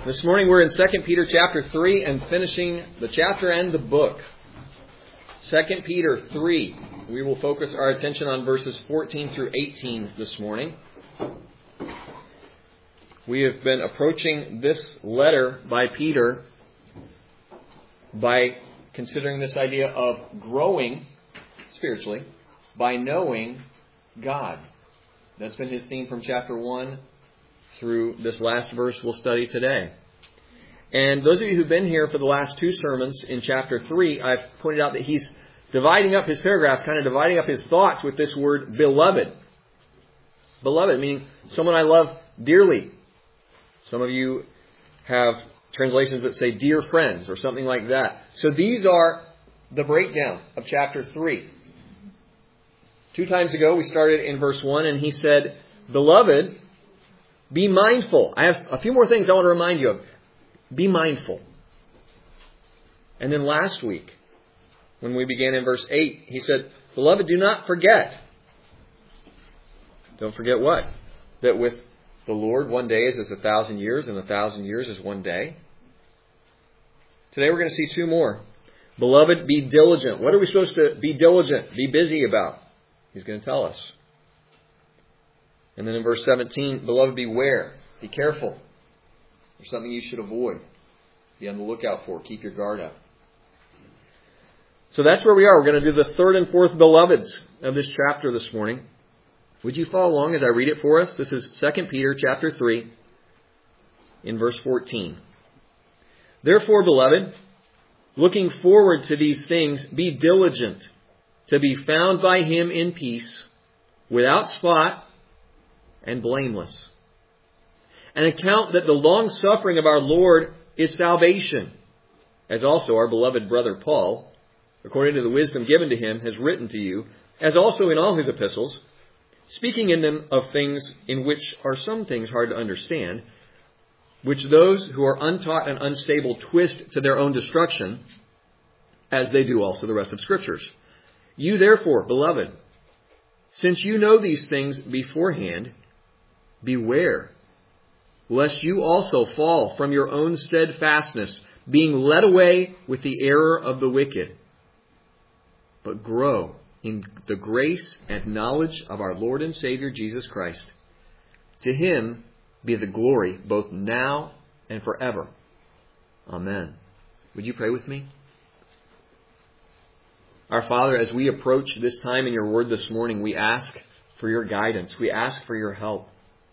This morning we're in 2 Peter chapter 3 and finishing the chapter and the book. 2 Peter 3. We will focus our attention on verses 14 through 18 this morning. We have been approaching this letter by Peter by considering this idea of growing spiritually by knowing God. That's been his theme from chapter 1 through this last verse we'll study today. And those of you who've been here for the last two sermons in chapter 3, I've pointed out that he's dividing up his paragraphs, kind of dividing up his thoughts with this word beloved. Beloved, meaning someone I love dearly. Some of you have translations that say dear friends or something like that. So these are the breakdown of chapter 3. 2 times ago we started in verse 1 and he said, Beloved, be mindful. I have a few more things I want to remind you of. Be mindful. And then last week, when we began in verse 8, he said, Beloved, do not forget. Don't forget what? That with the Lord, one day is as 1,000 years, and 1,000 years is one day. Today we're going to see two more. Beloved, be diligent. What are we supposed to be diligent, be busy about? He's going to tell us. And then in verse 17, Beloved, beware. Be careful. There's something you should avoid. Be on the lookout for. Keep your guard up. So that's where we are. We're going to do the third and fourth beloveds of this chapter this morning. Would you follow along as I read it for us? This is 2 Peter chapter 3 in verse 14. Therefore, beloved, looking forward to these things, be diligent to be found by him in peace, without spot and blameless. And account that the long suffering of our Lord is salvation, as also our beloved brother Paul, according to the wisdom given to him, has written to you, as also in all his epistles, speaking in them of things in which are some things hard to understand, which those who are untaught and unstable twist to their own destruction, as they do also the rest of Scriptures. You therefore, beloved, since you know these things beforehand, beware, lest you also fall from your own steadfastness, being led away with the error of the wicked. But grow in the grace and knowledge of our Lord and Savior Jesus Christ. To him be the glory both now and forever. Amen. Would you pray with me? Our Father, as we approach this time in your word this morning, we ask for your guidance. We ask for your help.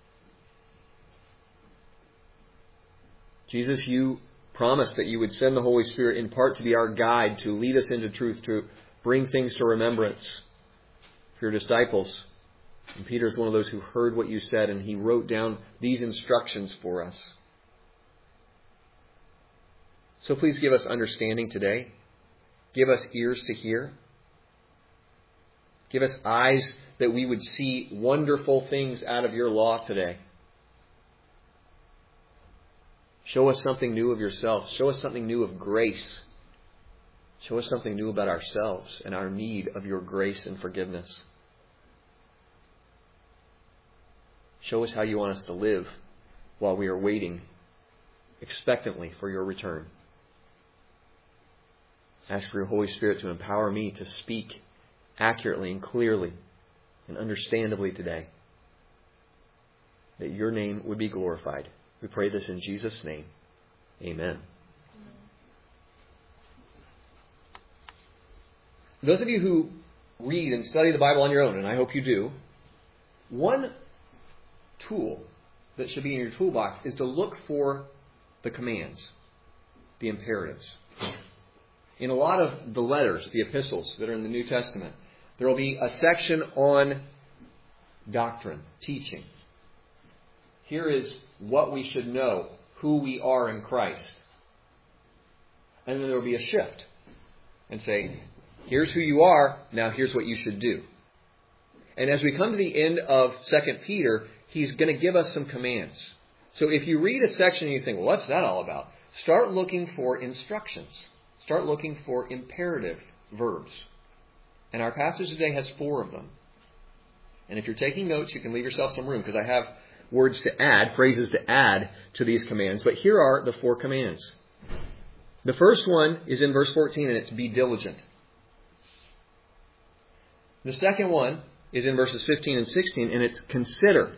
Jesus, you promised that you would send the Holy Spirit in part to be our guide, to lead us into truth, to bring things to remembrance for your disciples. And Peter is one of those who heard what you said, and he wrote down these instructions for us. So please give us understanding today. Give us ears to hear. Give us eyes that we would see wonderful things out of your law today. Show us something new of yourself. Show us something new of grace. Show us something new about ourselves and our need of your grace and forgiveness. Show us how you want us to live while we are waiting expectantly for your return. Ask for your Holy Spirit to empower me to speak accurately and clearly and understandably today, that your name would be glorified. We pray this in Jesus' name. Amen. Those of you who read and study the Bible on your own, and I hope you do, one tool that should be in your toolbox is to look for the commands, the imperatives. In a lot of the letters, the epistles that are in the New Testament, there will be a section on doctrine, teaching. Here is what we should know, who we are in Christ. And then there will be a shift and say, here's who you are, now here's what you should do. And as we come to the end of 2 Peter, he's going to give us some commands. So if you read a section and you think, well, what's that all about? Start looking for instructions. Start looking for imperative verbs. And our passage today has 4 of them. And if you're taking notes, you can leave yourself some room, because I have words to add, phrases to add to these commands. But here are the 4 commands. The first one is in verse 14, and it's be diligent. The second one is in verses 15 and 16, and it's consider.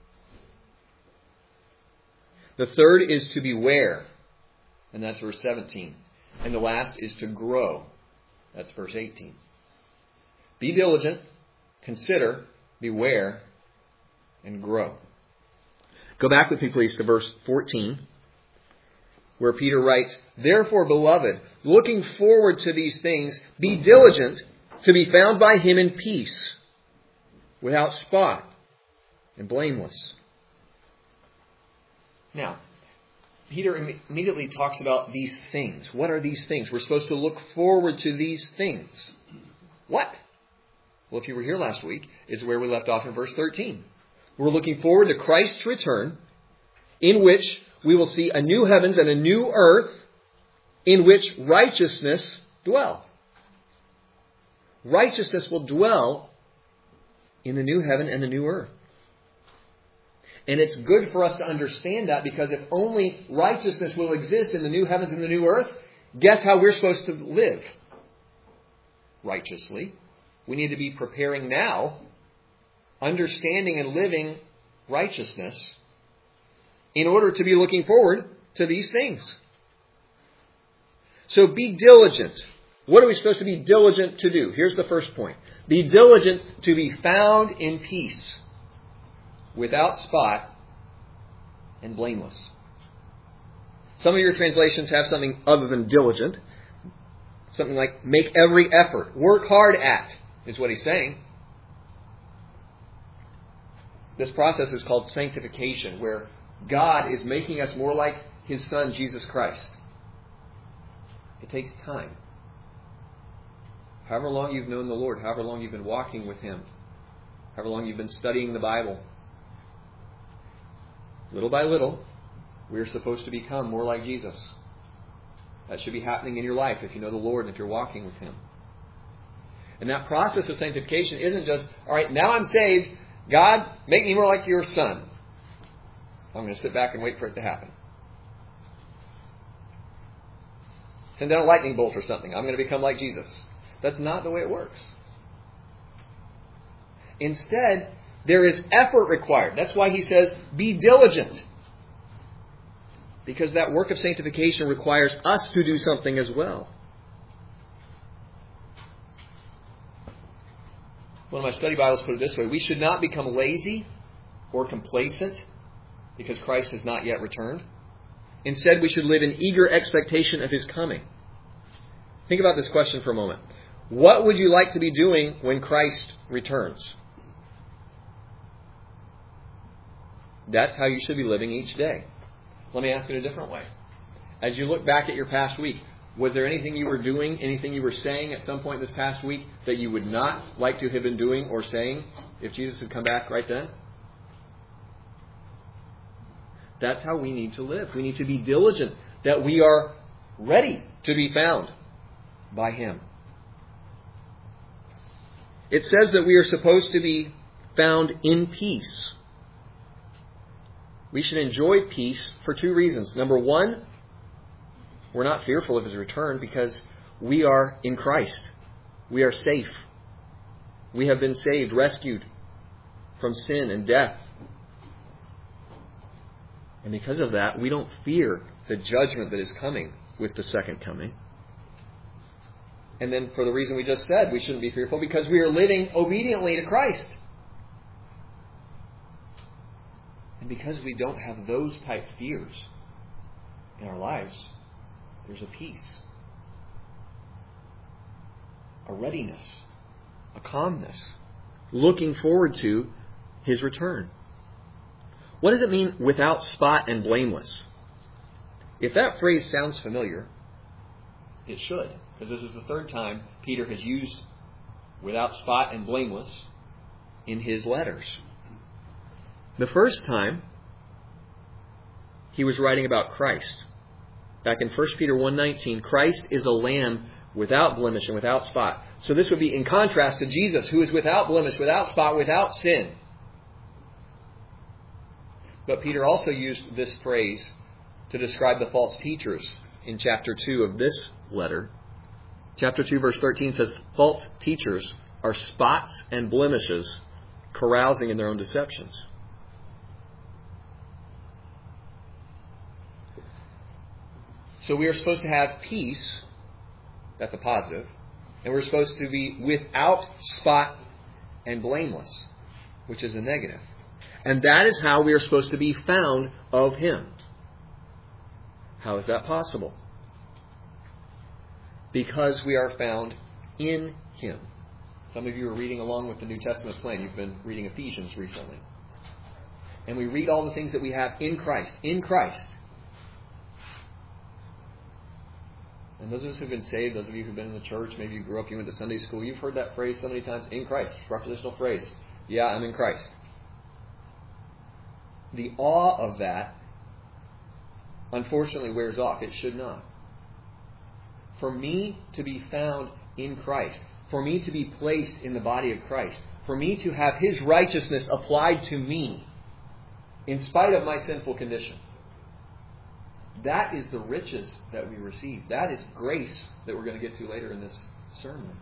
The third is to beware, and that's verse 17. And the last is to grow. That's verse 18. Be diligent, consider, beware, and grow. Go back with me, please, to verse 14, where Peter writes, "Therefore, beloved, looking forward to these things, be diligent to be found by him in peace, without spot and blameless." Now, Peter immediately talks about these things. What are these things? We're supposed to look forward to these things. What? Well, if you were here last week, is where we left off in verse 13. We're looking forward to Christ's return, in which we will see a new heavens and a new earth in which righteousness dwell. Righteousness will dwell in the new heaven and the new earth. And it's good for us to understand that, because if only righteousness will exist in the new heavens and the new earth, guess how we're supposed to live? Righteously. We need to be preparing now, understanding and living righteousness, in order to be looking forward to these things. So be diligent. What are we supposed to be diligent to do? Here's the first point. Be diligent to be found in peace, without spot and blameless. Some of your translations have something other than diligent. Something like make every effort, work hard at, is what he's saying. This process is called sanctification, where God is making us more like his Son, Jesus Christ. It takes time. However long you've known the Lord, however long you've been walking with him, however long you've been studying the Bible, little by little, we're supposed to become more like Jesus. That should be happening in your life if you know the Lord and if you're walking with him. And that process of sanctification isn't just, all right, now I'm saved, God, make me more like your Son. I'm going to sit back and wait for it to happen. Send down a lightning bolt or something. I'm going to become like Jesus. That's not the way it works. Instead, there is effort required. That's why he says, be diligent. Because that work of sanctification requires us to do something as well. One of my study Bibles put it this way: we should not become lazy or complacent because Christ has not yet returned. Instead, we should live in eager expectation of his coming. Think about this question for a moment. What would you like to be doing when Christ returns? That's how you should be living each day. Let me ask it a different way. As you look back at your past week, was there anything you were doing, anything you were saying at some point this past week that you would not like to have been doing or saying if Jesus had come back right then? That's how we need to live. We need to be diligent, that we are ready to be found by him. It says that we are supposed to be found in peace. We should enjoy peace for 2 reasons. Number 1, we're not fearful of his return because we are in Christ. We are safe. We have been saved, rescued from sin and death. And because of that, we don't fear the judgment that is coming with the second coming. And then for the reason we just said, we shouldn't be fearful because we are living obediently to Christ. And because we don't have those type fears in our lives, there's a peace, a readiness, a calmness, looking forward to his return. What does it mean, without spot and blameless? If that phrase sounds familiar, it should, because this is the 3rd time Peter has used without spot and blameless in his letters. The first time, he was writing about Christ. Back in 1 Peter 1:19, Christ is a lamb without blemish and without spot. So this would be in contrast to Jesus, who is without blemish, without spot, without sin. But Peter also used this phrase to describe the false teachers in chapter 2 of this letter. Chapter 2, verse 13 says, false teachers are spots and blemishes, carousing in their own deceptions. So we are supposed to have peace. That's a positive. And we're supposed to be without spot and blameless, which is a negative. And that is how we are supposed to be found of Him. How is that possible? Because we are found in Him. Some of you are reading along with the New Testament plan. You've been reading Ephesians recently. And we read all the things that we have in Christ. In Christ. And those of us who've been saved, those of you who've been in the church, maybe you grew up, you went to Sunday school, you've heard that phrase so many times, in Christ. Prepositional phrase. Yeah, I'm in Christ. The awe of that, unfortunately, wears off. It should not. For me to be found in Christ, for me to be placed in the body of Christ, for me to have His righteousness applied to me, in spite of my sinful condition, that is the riches that we receive. That is grace that we're going to get to later in this sermon.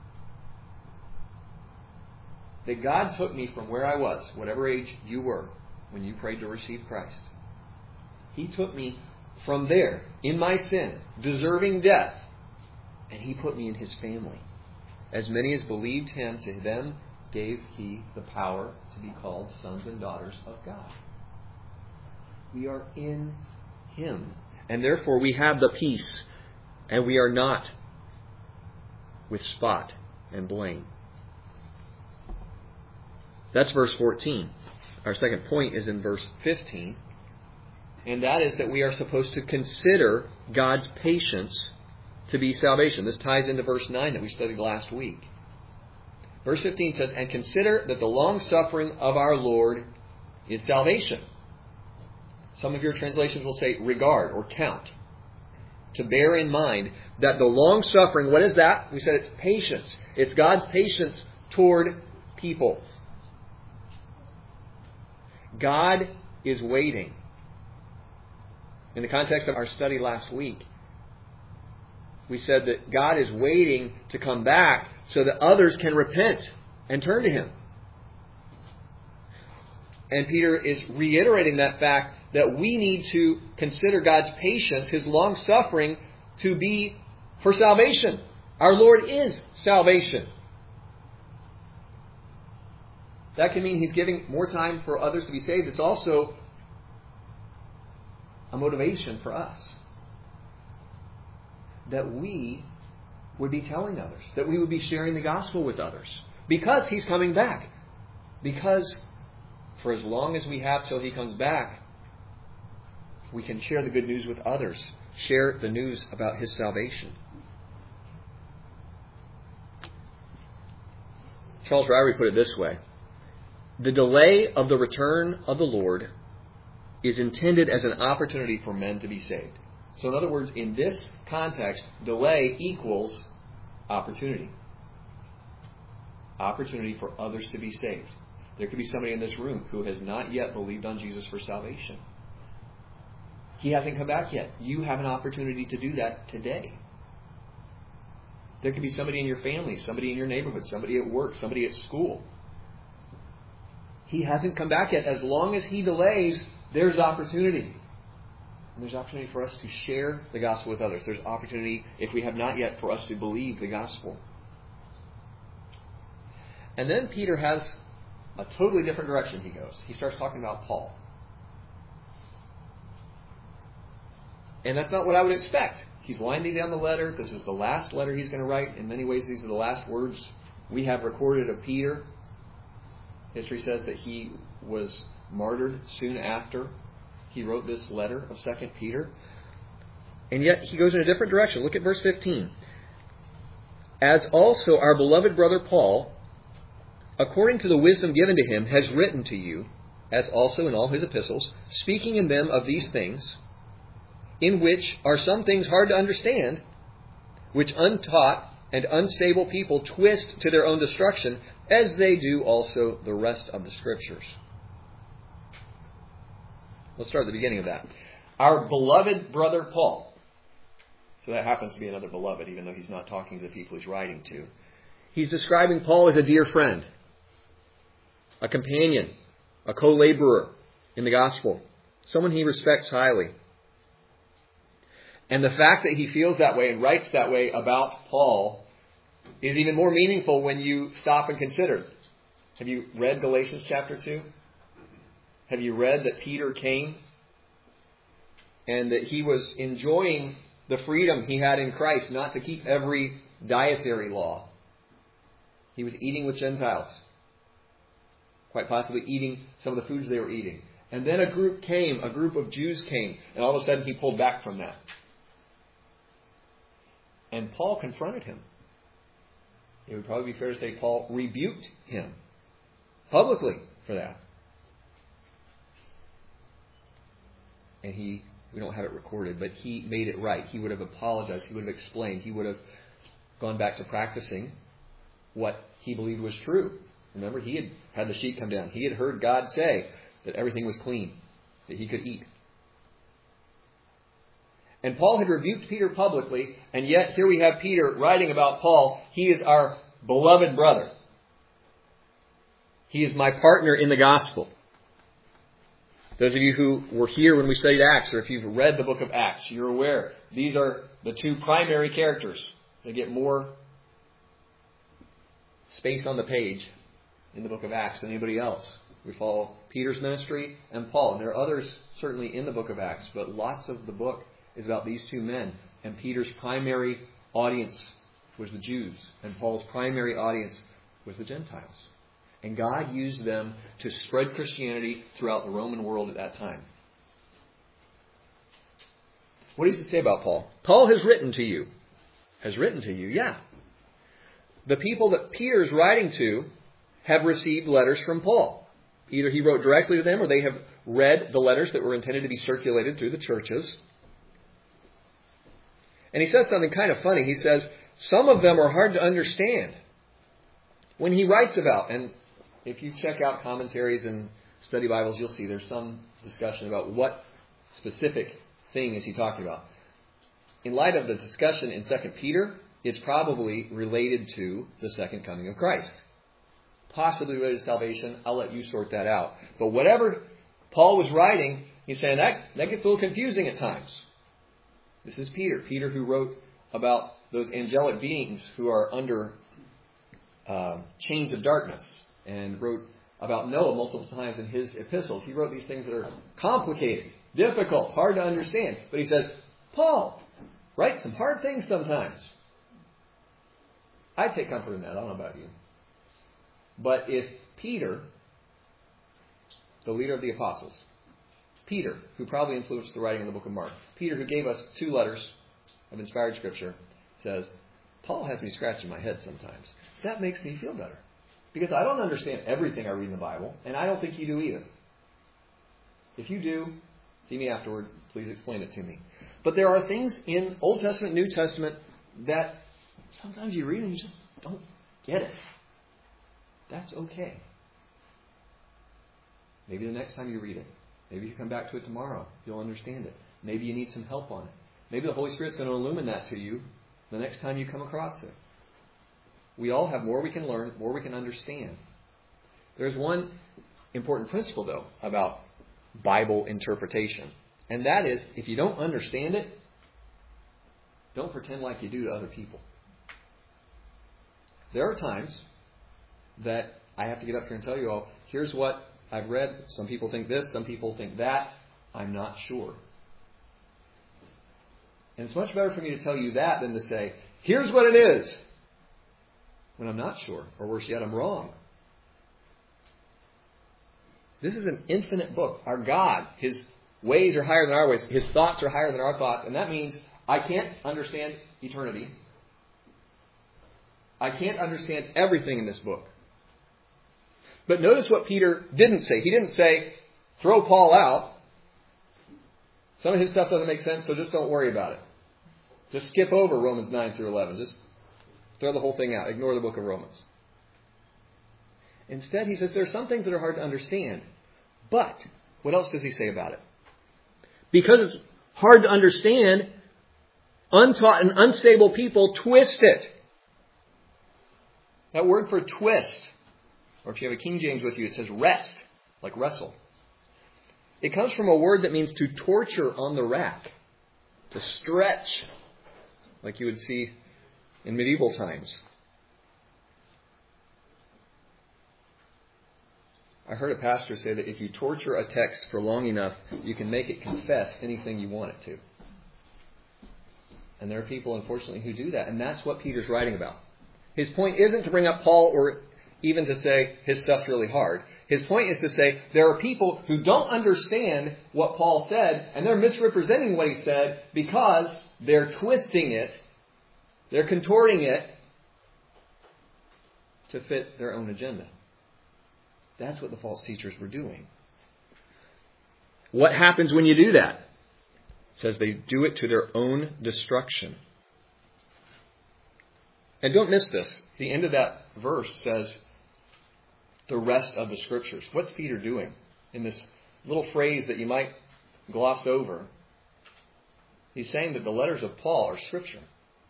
That God took me from where I was, whatever age you were, when you prayed to receive Christ. He took me from there, in my sin, deserving death, and He put me in His family. As many as believed Him, to them gave He the power to be called sons and daughters of God. We are in Him. And therefore we have the peace, and we are not with spot and blame. That's verse 14. Our second point is in verse 15. And that is that we are supposed to consider God's patience to be salvation. This ties into verse 9 that we studied last week. Verse 15 says, and consider that the long-suffering of our Lord is salvation. Some of your translations will say regard or count. To bear in mind that the long-suffering, what is that? We said it's patience. It's God's patience toward people. God is waiting. In the context of our study last week, we said that God is waiting to come back so that others can repent and turn to Him. And Peter is reiterating that fact that we need to consider God's patience, His long-suffering, to be for salvation. Our Lord is salvation. That can mean He's giving more time for others to be saved. It's also a motivation for us. That we would be telling others. That we would be sharing the gospel with others. Because He's coming back. Because for as long as we have till He comes back, we can share the good news with others. Share the news about His salvation. Charles Ryrie put it this way. The delay of the return of the Lord is intended as an opportunity for men to be saved. So in other words, in this context, delay equals opportunity. Opportunity for others to be saved. There could be somebody in this room who has not yet believed on Jesus for salvation. He hasn't come back yet. You have an opportunity to do that today. There could be somebody in your family, somebody in your neighborhood, somebody at work, somebody at school. He hasn't come back yet. As long as he delays, there's opportunity. And there's opportunity for us to share the gospel with others. There's opportunity, if we have not yet, for us to believe the gospel. And then Peter has a totally different direction he goes. He starts talking about Paul. And that's not what I would expect. He's winding down the letter. This is the last letter he's going to write. In many ways, these are the last words we have recorded of Peter. History says that he was martyred soon after he wrote this letter of 2 Peter. And yet he goes in a different direction. Look at verse 15. As also our beloved brother Paul, according to the wisdom given to him, has written to you, as also in all his epistles, speaking in them of these things, in which are some things hard to understand, which untaught and unstable people twist to their own destruction, as they do also the rest of the Scriptures. Let's start at the beginning of that. Our beloved brother Paul. So that happens to be another beloved, even though he's not talking to the people he's writing to. He's describing Paul as a dear friend, a companion, a co-laborer in the gospel, someone he respects highly. And the fact that he feels that way and writes that way about Paul is even more meaningful when you stop and consider. Have you read Galatians chapter 2? Have you read that Peter came and that he was enjoying the freedom he had in Christ not to keep every dietary law? He was eating with Gentiles, quite possibly eating some of the foods they were eating. And then a group of Jews came, and all of a sudden he pulled back from that. And Paul confronted him. It would probably be fair to say Paul rebuked him publicly for that. And we don't have it recorded, but he made it right. He would have apologized. He would have explained. He would have gone back to practicing what he believed was true. Remember, he had had the sheet come down. He had heard God say that everything was clean, that he could eat. And Paul had rebuked Peter publicly, and yet here we have Peter writing about Paul. He is our beloved brother. He is my partner in the gospel. Those of you who were here when we studied Acts, or if you've read the book of Acts, you're aware these are the two primary characters. They get more space on the page in the book of Acts than anybody else. We follow Peter's ministry and Paul. And there are others certainly in the book of Acts, but lots of the book is about these two men. And Peter's primary audience was the Jews, and Paul's primary audience was the Gentiles. And God used them to spread Christianity throughout the Roman world at that time. What does it say about Paul? Paul has written to you. Has written to you, yeah. The people that Peter is writing to have received letters from Paul. Either he wrote directly to them, or they have read the letters that were intended to be circulated through the churches. And he says something kind of funny. He says, some of them are hard to understand. When he writes about, and if you check out commentaries and study Bibles, you'll see there's some discussion about what specific thing is he talking about. In light of the discussion in 2 Peter, it's probably related to the second coming of Christ. Possibly related to salvation. I'll let you sort that out. But whatever Paul was writing, he's saying that gets a little confusing at times. This is Peter. Peter who wrote about those angelic beings who are under chains of darkness, and wrote about Noah multiple times in his epistles. He wrote these things that are complicated, difficult, hard to understand. But he says, Paul writes some hard things sometimes. I take comfort in that. I don't know about you. But if Peter, the leader of the apostles, Peter, who probably influenced the writing of the book of Mark, Peter, who gave us 2 letters of inspired Scripture, says, Paul has me scratching my head sometimes. That makes me feel better. Because I don't understand everything I read in the Bible, and I don't think you do either. If you do, see me afterward. Please explain it to me. But there are things in Old Testament, New Testament, that sometimes you read and you just don't get it. That's okay. Maybe the next time you read it, maybe if you come back to it tomorrow, you'll understand it. Maybe you need some help on it. Maybe the Holy Spirit's going to illumine that to you the next time you come across it. We all have more we can learn, more we can understand. There's one important principle, though, about Bible interpretation. And that is, if you don't understand it, don't pretend like you do to other people. There are times that I have to get up here and tell you all, here's what I've read. Some people think this, some people think that. I'm not sure. And it's much better for me to tell you that than to say, here's what it is, when I'm not sure, or worse yet, I'm wrong. This is an infinite book. Our God, His ways are higher than our ways. His thoughts are higher than our thoughts. And that means I can't understand eternity. I can't understand everything in this book. But notice what Peter didn't say. He didn't say, throw Paul out. Some of his stuff doesn't make sense, so just don't worry about it. Just skip over Romans 9 through 11. Just throw the whole thing out. Ignore the book of Romans. Instead, he says there are some things that are hard to understand. But what else does he say about it? Because it's hard to understand, untaught and unstable people twist it. That word for twist, or if you have a King James with you, it says rest, like wrestle. It comes from a word that means to torture on the rack, to stretch, like you would see in medieval times. I heard a pastor say that if you torture a text for long enough, you can make it confess anything you want it to. And there are people, unfortunately, who do that. And that's what Peter's writing about. His point isn't to bring up Paul or even to say his stuff's really hard. His point is to say there are people who don't understand what Paul said, and they're misrepresenting what he said because they're twisting it, they're contorting it to fit their own agenda. That's what the false teachers were doing. What happens when you do that? It says they do it to their own destruction. And don't miss this. The end of that verse says the rest of the Scriptures. What's Peter doing in this little phrase that you might gloss over? He's saying that the letters of Paul are Scripture.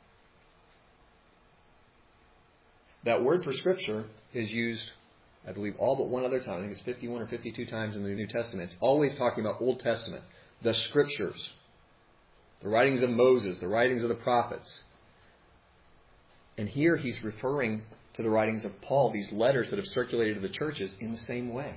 That word for Scripture is used, I believe, all but one other time. I think it's 51 or 52 times in the New Testament. It's always talking about Old Testament. The Scriptures. The writings of Moses. The writings of the prophets. And here he's referring to the writings of Paul, these letters that have circulated to the churches in the same way.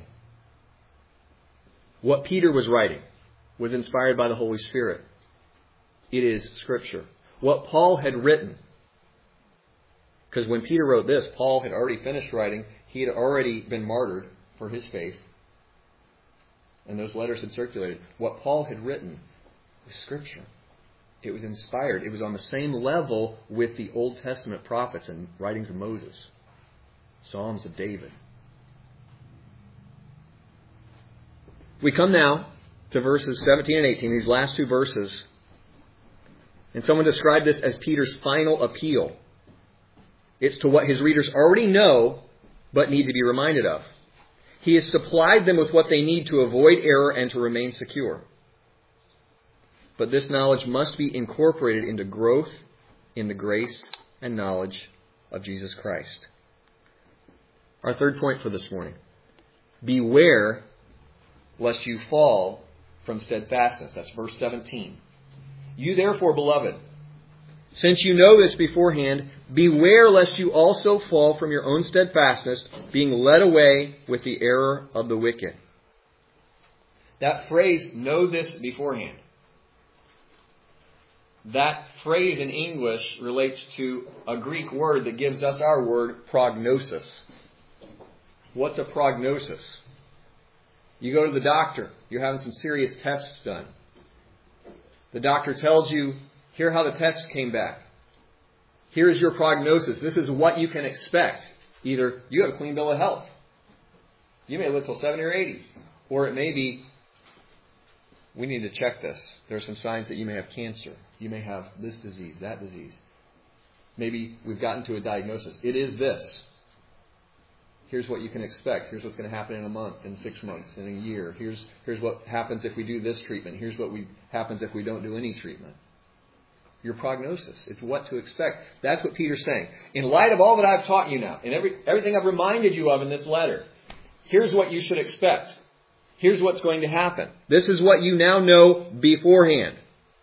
What Peter was writing was inspired by the Holy Spirit. It is Scripture. What Paul had written, because when Peter wrote this, Paul had already finished writing. He had already been martyred for his faith. And those letters had circulated. What Paul had written was Scripture. It was inspired. It was on the same level with the Old Testament prophets and writings of Moses. Psalms of David. We come now to verses 17 and 18, these last two verses. And someone described this as Peter's final appeal. It's to what his readers already know, but need to be reminded of. He has supplied them with what they need to avoid error and to remain secure. But this knowledge must be incorporated into growth in the grace and knowledge of Jesus Christ. Our third point for this morning. Beware lest you fall from steadfastness. That's verse 17. You therefore, beloved, since you know this beforehand, beware lest you also fall from your own steadfastness, being led away with the error of the wicked. That phrase, know this beforehand. That phrase in English relates to a Greek word that gives us our word prognosis. What's a prognosis? You go to the doctor. You're having some serious tests done. The doctor tells you, here how the tests came back. Here's your prognosis. This is what you can expect. Either you have a clean bill of health. You may live till 70 or 80. Or it may be, we need to check this. There are some signs that you may have cancer. You may have this disease, that disease. Maybe we've gotten to a diagnosis. It is this. Here's what you can expect. Here's what's going to happen in a month, in 6 months, in a year. Here's what happens if we do this treatment. Here's what happens if we don't do any treatment. Your prognosis. It's what to expect. That's what Peter's saying. In light of all that I've taught you now, and everything I've reminded you of in this letter, here's what you should expect. Here's what's going to happen. This is what you now know beforehand.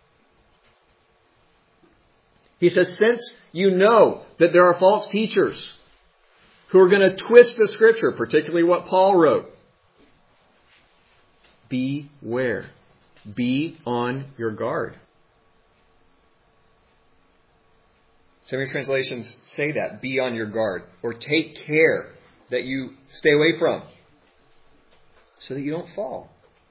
He says, since you know that there are false teachers who are going to twist the Scripture, particularly what Paul wrote, beware. Be on your guard. Some of your translations say that, be on your guard, or take care that you stay away from, so that you don't fall.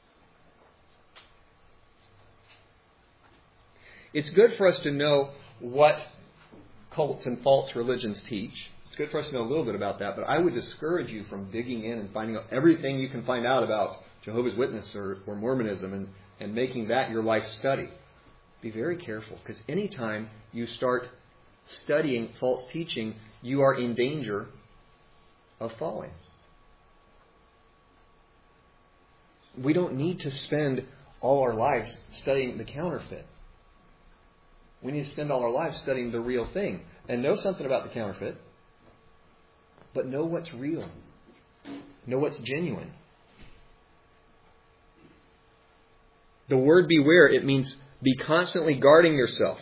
It's good for us to know what cults and false religions teach. It's good for us to know a little bit about that, but I would discourage you from digging in and finding out everything you can find out about Jehovah's Witness or Mormonism and making that your life study. Be very careful, because anytime you start studying false teaching, you are in danger of falling. We don't need to spend all our lives studying the counterfeit. We need to spend all our lives studying the real thing and know something about the counterfeit, but know what's real. Know what's genuine. The word beware, it means be constantly guarding yourself.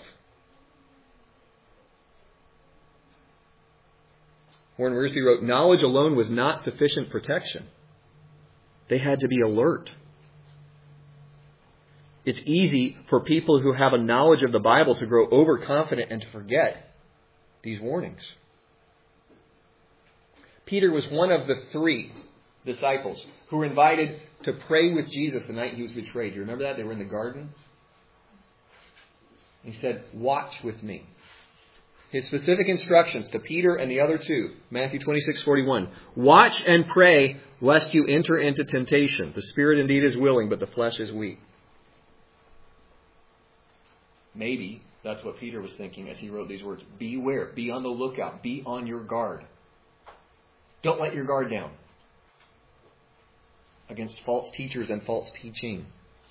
Warren Wiersbe wrote, knowledge alone was not sufficient protection. They had to be alert. It's easy for people who have a knowledge of the Bible to grow overconfident and to forget these warnings. Peter was one of the 3 disciples who were invited to pray with Jesus the night he was betrayed. You remember that? They were in the garden. He said, watch with me. His specific instructions to Peter and the other 2, Matthew 26:41. Watch and pray lest you enter into temptation. The spirit indeed is willing, but the flesh is weak. Maybe that's what Peter was thinking as he wrote these words. Beware. Be on the lookout. Be on your guard. Don't let your guard down against false teachers and false teaching.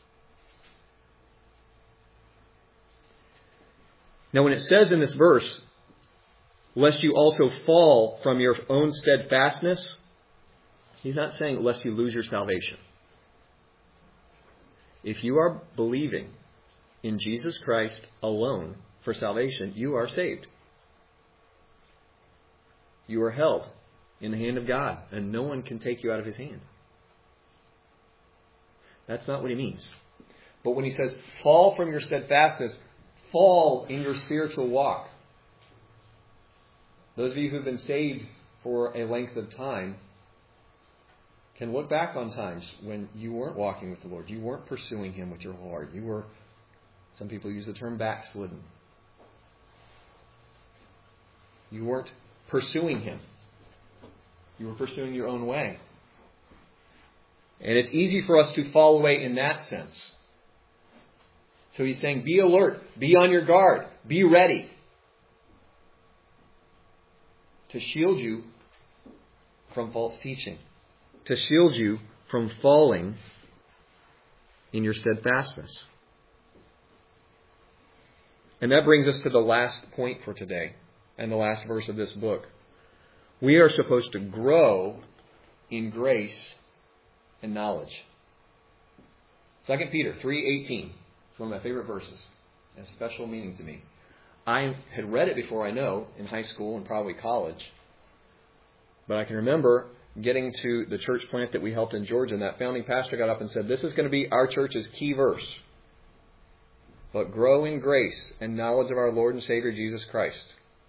Now, when it says in this verse, lest you also fall from your own steadfastness, he's not saying lest you lose your salvation. If you are believing in Jesus Christ alone for salvation, you are saved. You are held in the hand of God, and no one can take you out of His hand. That's not what he means. But when he says, fall from your steadfastness, fall in your spiritual walk. Those of you who've been saved for a length of time can look back on times when you weren't walking with the Lord. You weren't pursuing Him with your whole heart. You were, some people use the term backslidden. You weren't pursuing Him. You were pursuing your own way. And it's easy for us to fall away in that sense. So he's saying, be alert, be on your guard, be ready to shield you from false teaching, to shield you from falling in your steadfastness. And that brings us to the last point for today and the last verse of this book. We are supposed to grow in grace and knowledge. 2 Peter 3:18. It's one of my favorite verses. It has special meaning to me. I had read it before, I know, in high school and probably college. But I can remember getting to the church plant that we helped in Georgia, and that founding pastor got up and said, this is going to be our church's key verse. But grow in grace and knowledge of our Lord and Savior Jesus Christ.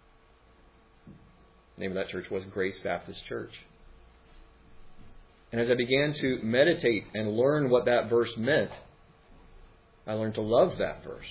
The name of that church was Grace Baptist Church. And as I began to meditate and learn what that verse meant, I learned to love that verse.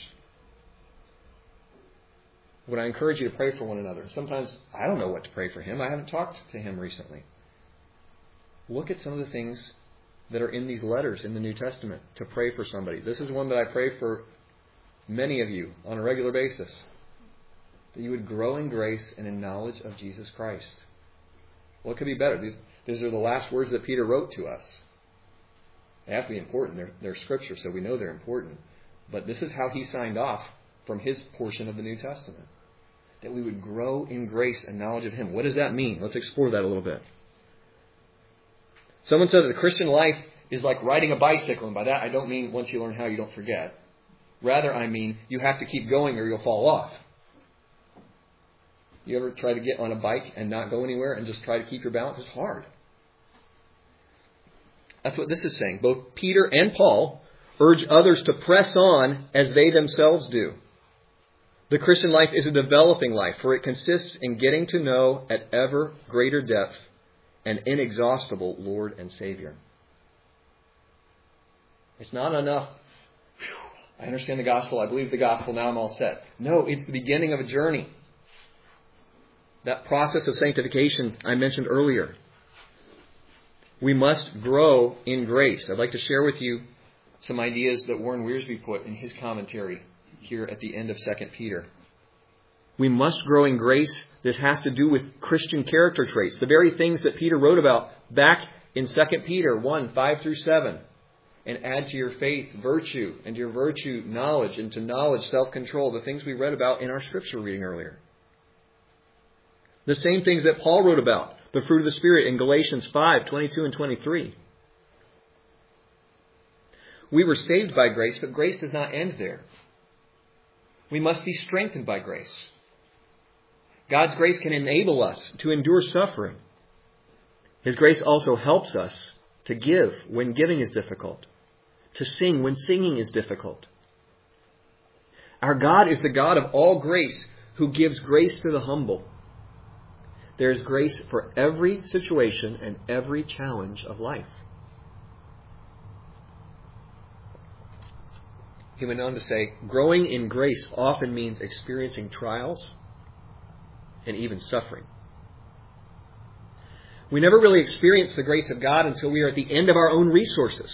Would I encourage you to pray for one another? Sometimes I don't know what to pray for him. I haven't talked to him recently. Look at some of the things that are in these letters in the New Testament to pray for somebody. This is one that I pray for many of you on a regular basis. That you would grow in grace and in knowledge of Jesus Christ. What could be better? These are the last words that Peter wrote to us. They have to be important. They're scripture, so we know they're important. But this is how he signed off from his portion of the New Testament. That we would grow in grace and knowledge of Him. What does that mean? Let's explore that a little bit. Someone said that the Christian life is like riding a bicycle. And by that, I don't mean once you learn how, you don't forget. Rather, I mean you have to keep going or you'll fall off. You ever try to get on a bike and not go anywhere and just try to keep your balance? It's hard. That's what this is saying. Both Peter and Paul urge others to press on as they themselves do. The Christian life is a developing life, for it consists in getting to know at ever greater depth an inexhaustible Lord and Savior. It's not enough. I understand the gospel. I believe the gospel. Now I'm all set. No, it's the beginning of a journey. That process of sanctification I mentioned earlier. We must grow in grace. I'd like to share with you some ideas that Warren Wiersbe put in his commentary here at the end of 2 Peter. We must grow in grace. This has to do with Christian character traits. The very things that Peter wrote about back in 2 Peter 1, 5 through 7. and add to your faith virtue, and to your virtue knowledge, and to knowledge self-control, the things we read about in our scripture reading earlier. The same things that Paul wrote about, the fruit of the Spirit in Galatians 5:22 and 23. We were saved by grace, but grace does not end there. We must be strengthened by grace. God's grace can enable us to endure suffering. His grace also helps us to give when giving is difficult, to sing when singing is difficult. Our God is the God of all grace, who gives grace to the humble. There is grace for every situation and every challenge of life. He went on to say, growing in grace often means experiencing trials and even suffering. We never really experience the grace of God until we are at the end of our own resources.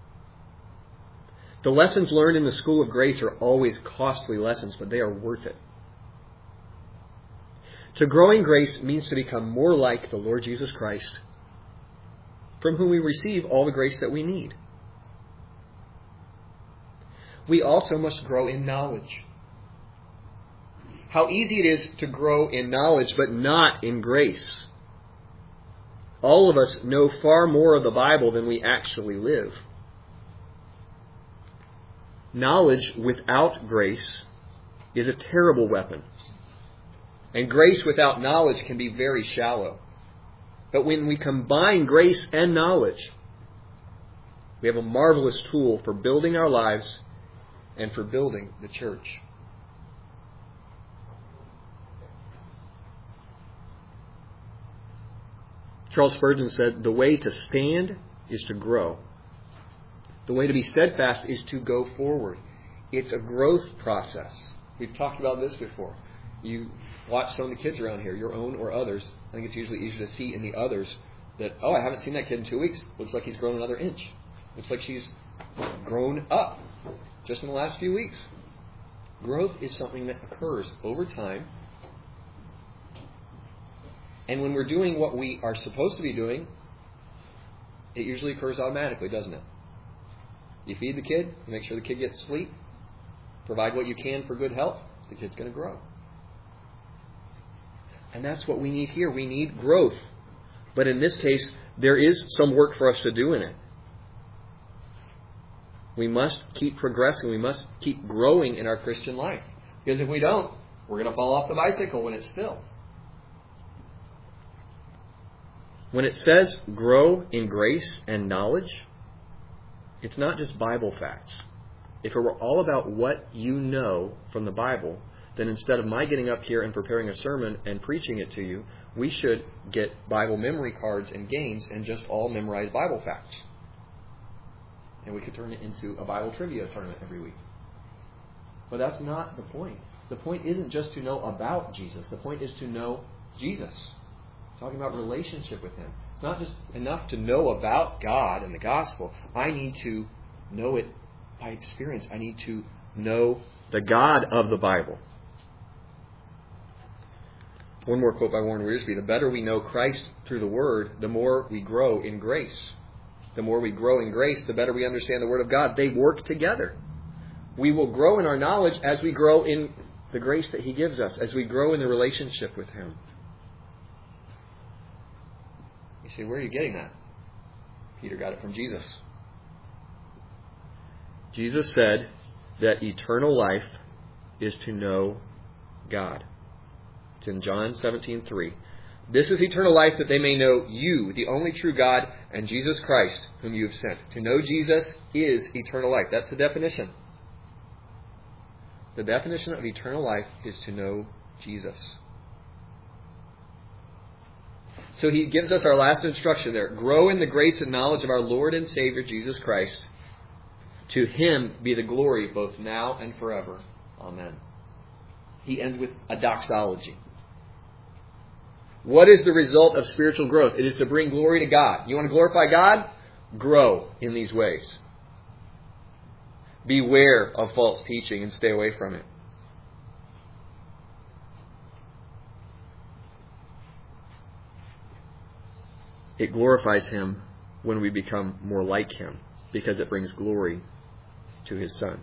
The lessons learned in the school of grace are always costly lessons, but they are worth it. To grow in grace means to become more like the Lord Jesus Christ, from whom we receive all the grace that we need. We also must grow in knowledge. How easy it is to grow in knowledge, but not in grace. All of us know far more of the Bible than we actually live. Knowledge without grace is a terrible weapon. And grace without knowledge can be very shallow. But when we combine grace and knowledge, we have a marvelous tool for building our lives and for building the church. Charles Spurgeon said, the way to stand is to grow. The way to be steadfast is to go forward. It's a growth process. We've talked about this before. You watch some of the kids around here, your own or others. I think it's usually easier to see in the others that, oh, I haven't seen that kid in 2 weeks. Looks like he's grown another inch. Looks like she's grown up just in the last few weeks. Growth is something that occurs over time. And when we're doing what we are supposed to be doing, it usually occurs automatically, doesn't it? You feed the kid, you make sure the kid gets sleep, provide what you can for good health, the kid's going to grow. And that's what we need here. We need growth. But in this case, there is some work for us to do in it. We must keep progressing. We must keep growing in our Christian life. Because if we don't, we're going to fall off the bicycle when it's still. When it says grow in grace and knowledge, it's not just Bible facts. If it were all about what you know from the Bible, then instead of my getting up here and preparing a sermon and preaching it to you, we should get Bible memory cards and games and just all memorize Bible facts. And we could turn it into a Bible trivia tournament every week. But that's not the point. The point isn't just to know about Jesus. The point is to know Jesus. Talking about relationship with Him. It's not just enough to know about God and the gospel. I need to know it by experience. I need to know the God of the Bible. One more quote by Warren Wiersbe. The better we know Christ through the Word, the more we grow in grace. The more we grow in grace, the better we understand the Word of God. They work together. We will grow in our knowledge as we grow in the grace that He gives us, as we grow in the relationship with Him. You say, where are you getting that? Peter got it from Jesus. Jesus said that eternal life is to know God. It's in John 17:3. This is eternal life, that they may know you, the only true God, and Jesus Christ, whom you have sent. To know Jesus is eternal life. That's the definition. The definition of eternal life is to know Jesus. So He gives us our last instruction there. Grow in the grace and knowledge of our Lord and Savior, Jesus Christ. To Him be the glory both now and forever. Amen. He ends with a doxology. What is the result of spiritual growth? It is to bring glory to God. You want to glorify God? Grow in these ways. Beware of false teaching and stay away from it. It glorifies Him when we become more like Him, because it brings glory to His Son.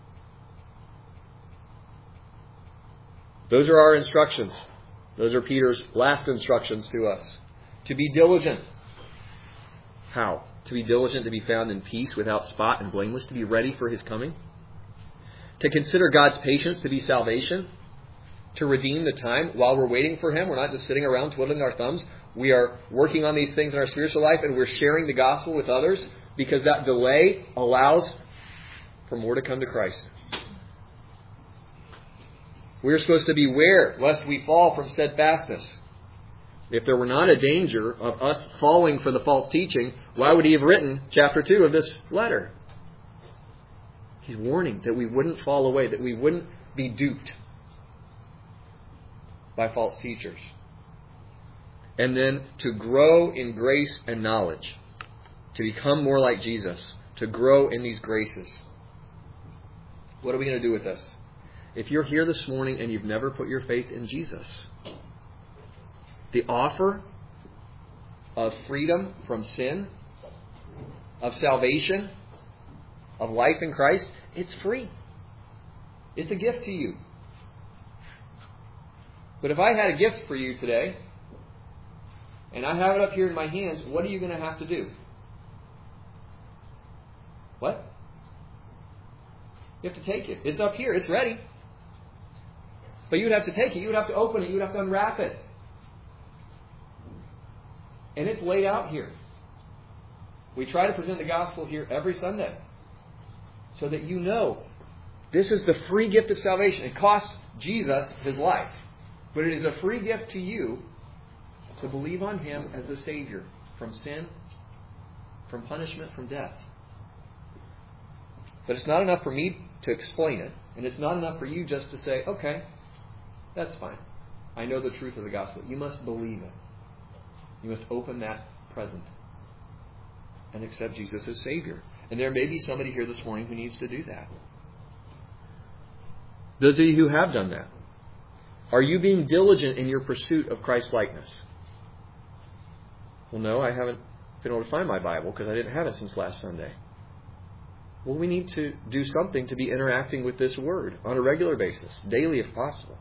Those are our instructions. Those are Peter's last instructions to us. To be diligent. How? To be diligent, to be found in peace, without spot and blameless, to be ready for His coming. To consider God's patience to be salvation. To redeem the time while we're waiting for Him. We're not just sitting around twiddling our thumbs. We are working on these things in our spiritual life, and we're sharing the gospel with others, because that delay allows for more to come to Christ. We're supposed to beware lest we fall from steadfastness. If there were not a danger of us falling for the false teaching, why would he have written chapter 2 of this letter? He's warning that we wouldn't fall away, that we wouldn't be duped by false teachers. And then to grow in grace and knowledge, to become more like Jesus, to grow in these graces. What are we going to do with this? If you're here this morning and you've never put your faith in Jesus, the offer of freedom from sin, of salvation, of life in Christ, it's free. It's a gift to you. But if I had a gift for you today, and I have it up here in my hands, what are you going to have to do? What? You have to take it. It's up here. It's ready. But you'd have to take it. You would have to open it. You would have to unwrap it. And it's laid out here. We try to present the gospel here every Sunday, so that you know this is the free gift of salvation. It cost Jesus His life. But it is a free gift to you to believe on Him as the Savior from sin, from punishment, from death. But it's not enough for me to explain it. And it's not enough for you just to say, okay, that's fine. I know the truth of the gospel. You must believe it. You must open that present and accept Jesus as Savior. And there may be somebody here this morning who needs to do that. Those of you who have done that, are you being diligent in your pursuit of Christ-likeness? Well, no, I haven't been able to find my Bible because I didn't have it since last Sunday. Well, we need to do something to be interacting with this Word on a regular basis, daily if possible.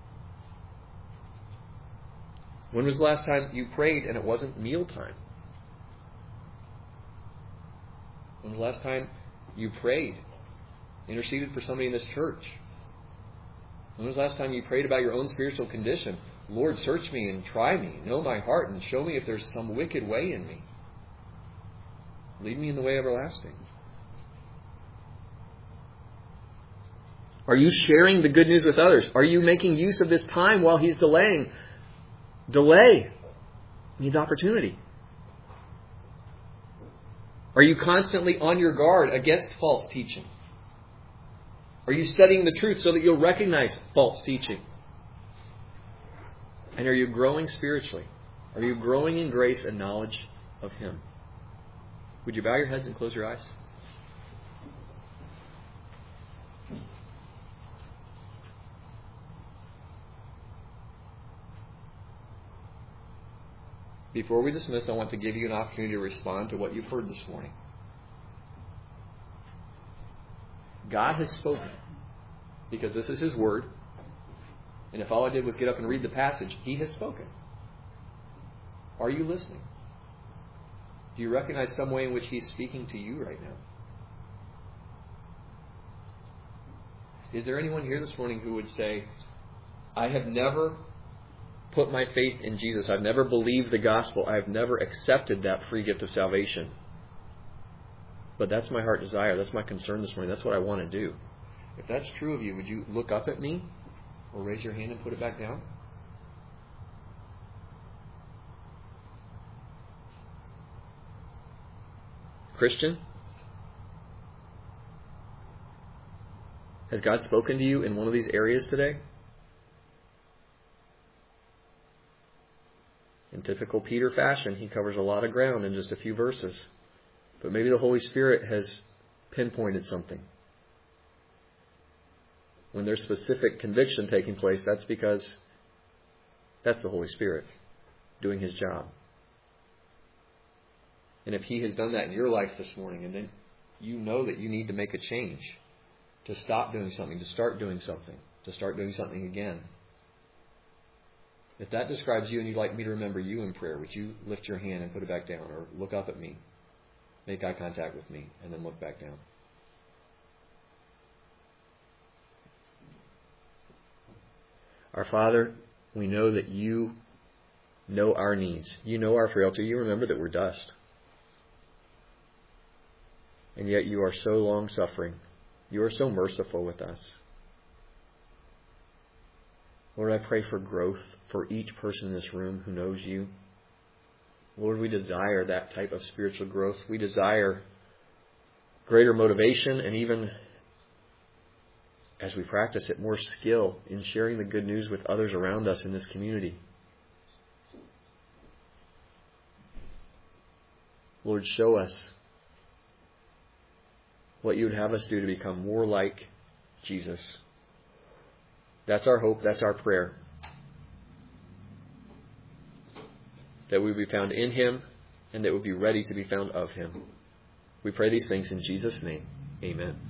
When was the last time you prayed and it wasn't mealtime? When was the last time you prayed, interceded for somebody in this church? When was the last time you prayed about your own spiritual condition? Lord, search me and try me. Know my heart and show me if there's some wicked way in me. Lead me in the way everlasting. Are you sharing the good news with others? Are you making use of this time while He's delaying? Delay means opportunity. Are you constantly on your guard against false teaching? Are you studying the truth so that you'll recognize false teaching? And are you growing spiritually? Are you growing in grace and knowledge of Him? Would you bow your heads and close your eyes? Before we dismiss, I want to give you an opportunity to respond to what you've heard this morning. God has spoken, because this is His Word. And if all I did was get up and read the passage, He has spoken. Are you listening? Do you recognize some way in which He's speaking to you right now? Is there anyone here this morning who would say, I have never put my faith in Jesus. I've never believed the gospel. I've never accepted that free gift of salvation. But that's my heart desire. That's my concern this morning. That's what I want to do. If that's true of you, would you look up at me or raise your hand and put it back down? Christian, has God spoken to you in one of these areas today? In typical Peter fashion, he covers a lot of ground in just a few verses. But maybe the Holy Spirit has pinpointed something. When there's specific conviction taking place, that's because that's the Holy Spirit doing His job. And if He has done that in your life this morning, and then you know that you need to make a change, to stop doing something, to start doing something, to start doing something again. If that describes you and you'd like me to remember you in prayer, would you lift your hand and put it back down, or look up at me, make eye contact with me, and then look back down? Our Father, we know that you know our needs. You know our frailty. You remember that we're dust. And yet you are so long-suffering. You are so merciful with us. Lord, I pray for growth for each person in this room who knows you. Lord, we desire that type of spiritual growth. We desire greater motivation, and even as we practice it, more skill in sharing the good news with others around us in this community. Lord, show us what you would have us do to become more like Jesus. That's our hope. That's our prayer. That we would be found in Him, and that we would be ready to be found of Him. We pray these things in Jesus' name. Amen.